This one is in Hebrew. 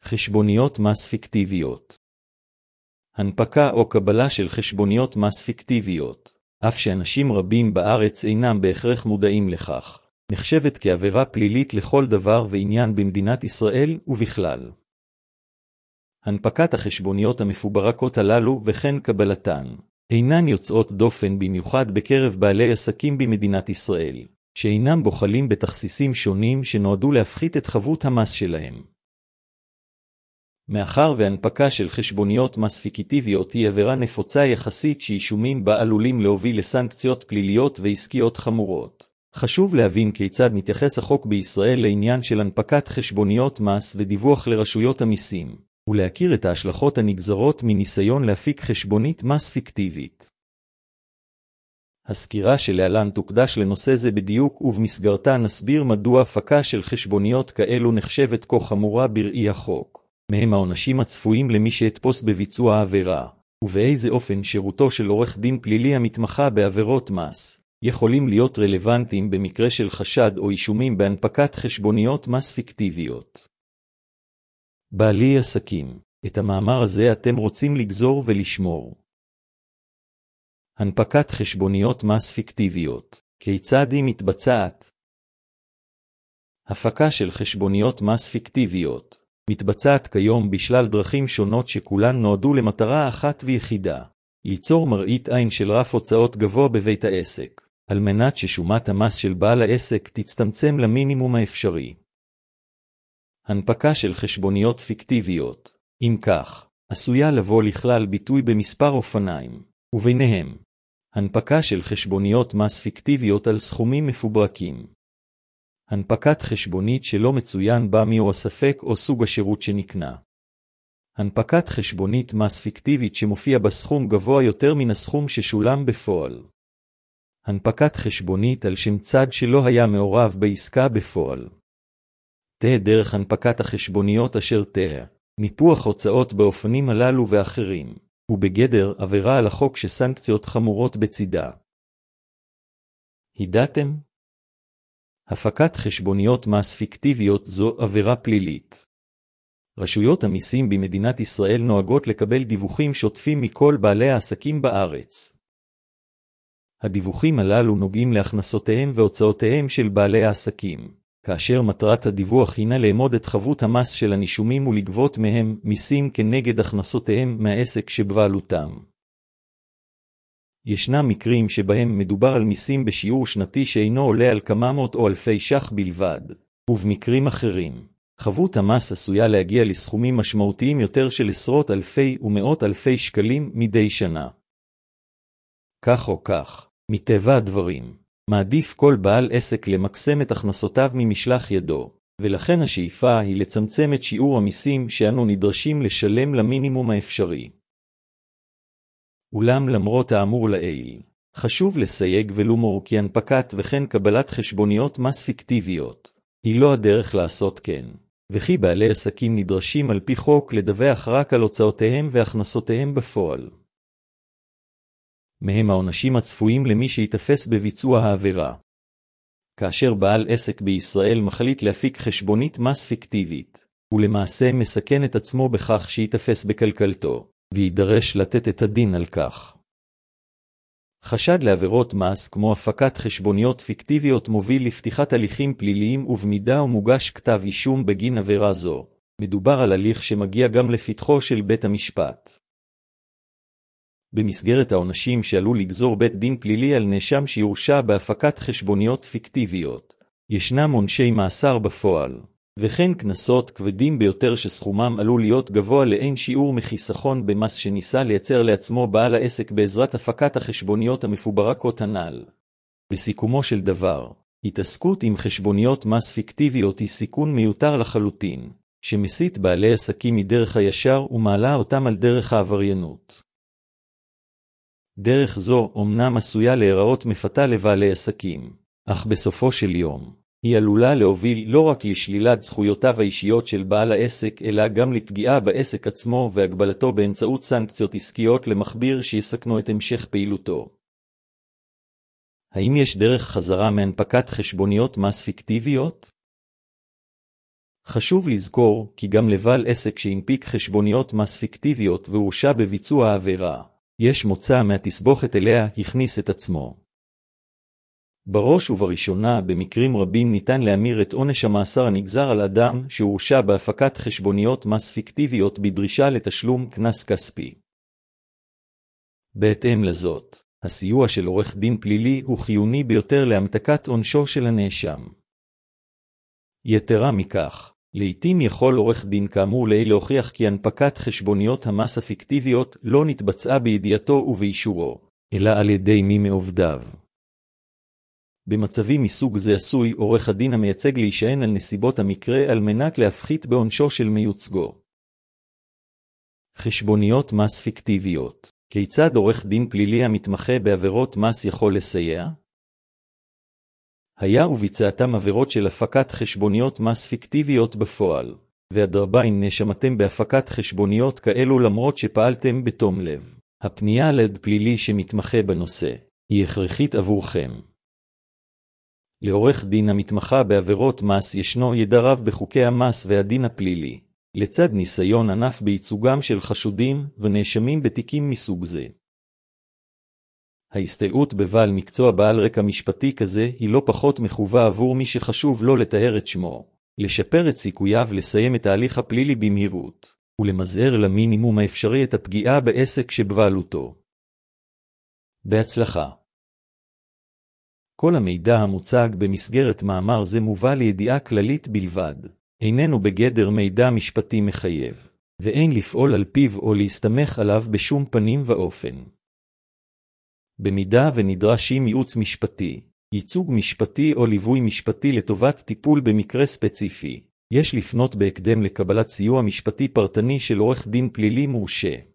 חשבוניות מס פיקטיביות. הנפקה או קבלה של חשבוניות מס פיקטיביות, אף שאנשים רבים בארץ אינם בהכרח מודעים לכך, נחשבת כעבירה פלילית לכל דבר ועניין במדינת ישראל ובכלל. הנפקת החשבוניות המפוברקות הללו וכן קבלתן אינן יוצאות דופן במיוחד בקרב בעלי עסקים במדינת ישראל, שאינם בוחלים בתכסיסים שונים שנועדו להפחית את חבות המס שלהם. מאחר והנפקה של חשבוניות מס פיקטיביות היא עבירה נפוצה יחסית שאישומים בה עלולים להוביל לסנקציות פליליות ועסקיות חמורות, חשוב להבין כיצד מתייחס החוק בישראל לעניין של הנפקת חשבוניות מס ודיווח לרשויות המיסים, ולהכיר את ההשלכות הנגזרות מניסיון להפיק חשבונית מס פיקטיבית. הסקירה שלהלן תוקדש לנושא זה בדיוק, ובמסגרתה נסביר מדוע הפקה של חשבוניות כאלו נחשבת כה חמורה בראי החוק, מהם העונשים הצפויים למי שיתפוס בביצוע העבירה, ובאיזה אופן שירותו של עורך דין פלילי המתמחה בעבירות מס יכולים להיות רלוונטיים במקרה של חשד או אישומים בהנפקת חשבוניות מס פיקטיביות. בעלי עסקים, את המאמר הזה אתם רוצים לגזור ולשמור. הנפקת חשבוניות מס פיקטיביות, כיצד היא מתבצעת? הפקה של חשבוניות מס פיקטיביות מתבצעת כיום בשלל דרכים שונות שכולן נועדו למטרה אחת ויחידה, ליצור מראית עין של רף הוצאות גבוה בבית העסק, על מנת ששומת המס של בעל העסק תצטמצם למינימום האפשרי. הנפקה של חשבוניות פיקטיביות, אם כך, עשויה לבוא לכלל ביטוי במספר אופניים, וביניהם הנפקה של חשבוניות מס פיקטיביות על סכומים מפוברקים, הנפקת חשבונית שלא מצוין בה מיהו הספק או סוג השירות שנקנה, הנפקת חשבונית מס פיקטיבית שמופיע בסכום גבוה יותר מן הסכום ששולם בפועל, הנפקת חשבונית על שם צד שלא היה מעורב בעסקה בפועל. דרך הנפקת החשבוניות אשר ניפוח הוצאות באופנים הללו ואחרים, ובגדר עבירה על החוק שסנקציות חמורות בצידה. ידעתם? הפקת חשבוניות מס פיקטיביות זו עבירה פלילית. רשויות המיסים במדינת ישראל נוהגות לקבל דיווחים שוטפים מכל בעלי העסקים בארץ. הדיווחים הללו נוגעים להכנסותיהם והוצאותיהם של בעלי העסקים, כאשר מטרת הדיווח הינה לאמוד את חבות המס של הנישומים ולגבות מהם מיסים כנגד הכנסותיהם מהעסק שבבעלותם. ישנם מקרים שבהם מדובר על מיסים בשיעור שנתי שאינו עולה על כמה מאות או אלפי ש"ח בלבד, ובמקרים אחרים, חבות המס עשויה להגיע לסכומים משמעותיים יותר של עשרות אלפי ומאות אלפי שקלים מדי שנה. כך או כך, מטבע הדברים, מעדיף כל בעל עסק למקסם את הכנסותיו ממשלח ידו, ולכן השאיפה היא לצמצם את שיעור המיסים שאנו נדרשים לשלם למינימום האפשרי. אולם למרות האמור לעיל, חשוב לסייג ולומר כי הנפקת וכן קבלת חשבוניות מס פיקטיביות היא לא הדרך לעשות כן, וכי בעלי עסקים נדרשים על פי חוק לדווח רק על הוצאותיהם והכנסותיהם בפועל. מהם העונשים הצפויים למי שיתפס בביצוע העבירה. כאשר בעל עסק בישראל מחליט להפיק חשבונית מס פיקטיבית, הוא למעשה מסכן את עצמו בכך שיתפס בקלקלתו, וידרש לתת את הדין על כך. חשד לעבירות מס כמו הפקת חשבוניות פיקטיביות מוביל לפתיחת הליכים פליליים, ובמידה ומוגש כתב אישום בגין עבירה זו, מדובר על הליך שמגיע גם לפתחו של בית המשפט. במסגרת העונשים שעלול לגזור בית דין פלילי על נאשם שיורשע בהפקת חשבוניות פיקטיביות, ישנם עונשי מאסר בפועל, וכן קנסות כבדים ביותר שסכומם עלול להיות גבוה לאין שיעור מחיסכון במס שניסה לייצר לעצמו בעל העסק בעזרת הפקת החשבוניות המפוברקות הנ"ל. בסיכומו של דבר, התעסקות עם חשבוניות מס פיקטיביות היא סיכון מיותר לחלוטין, שמסית בעלי עסקים מדרך הישר ומעלה אותם על דרך העבריינות. דרך זו אומנם עשויה להיראות מפתה לבעלי עסקים, אך בסופו של יום, היא עלולה להוביל לא רק לשלילת זכויותיו האישיות של בעל העסק, אלא גם לפגיעה בעסק עצמו והגבלתו באמצעות סנקציות עסקיות למחביר שיסכנו את המשך פעילותו. האם יש דרך חזרה מהנפקת חשבוניות מס פיקטיביות? חשוב לזכור כי גם לבעל עסק שהנפיק חשבוניות מס פיקטיביות והורשע בביצוע העבירה, יש מוצא מהתסבוכת אליה הכניס את עצמו. בראש ובראשונה, במקרים רבים ניתן להמיר את עונש המאסר הנגזר על אדם שהורשע בהפקת חשבוניות מס פיקטיביות בדרישה לתשלום קנס כספי. בהתאם לזאת, הסיוע של עורך דין פלילי הוא חיוני ביותר להמתקת עונשו של הנאשם. יתרה מכך, לעתים יכול עורך דין כאמור להוכיח כי הנפקת חשבוניות המס הפיקטיביות לא נתבצעה בידיעתו ובאישורו, אלא על ידי מי מעובדיו. במצבים מסוג זה עשוי עורך הדין המייצג להישען על נסיבות המקרה על מנת להפחית בעונשו של מיוצגו. חשבוניות מס פיקטיביות. כיצד עורך דין פלילי המתמחה בעבירות מס יכול לסייע? היה וביצעתם עבירות של הפקת חשבוניות מס פיקטיביות בפועל, ואדרבה אם נאשמתם בהפקת חשבוניות כאלו למרות שפעלתם בתום לב. הפנייה לעד פלילי שמתמחה בנושא היא הכרחית עבורכם. לעורך דין המתמחה בעבירות מס ישנו ידע רב בחוקי המס והדין הפלילי, לצד ניסיון ענף בייצוגם של חשודים ונאשמים בתיקים מסוג זה. ההסתייעות בבעל מקצוע בעל רקע משפטי כזה היא לא פחות מחובה עבור מי שחשוב לו לתאר את שמו, לשפר את סיכוייו לסיים את ההליך הפלילי במהירות, ולמזער למינימום האפשרי את הפגיעה בעסק שבבעלותו. בהצלחה. כל המידע המוצג במסגרת מאמר זה מובא לידיעה כללית בלבד, איננו בגדר מידע משפטי מחייב, ואין לפעול על פיו או להסתמך עליו בשום פנים ואופן. במידה ונדרשים ייעוץ משפטי, ייצוג משפטי או ליווי משפטי לטובת טיפול במקרה ספציפי, יש לפנות בהקדם לקבלת סיוע משפטי פרטני של עורך דין פלילי מורשה.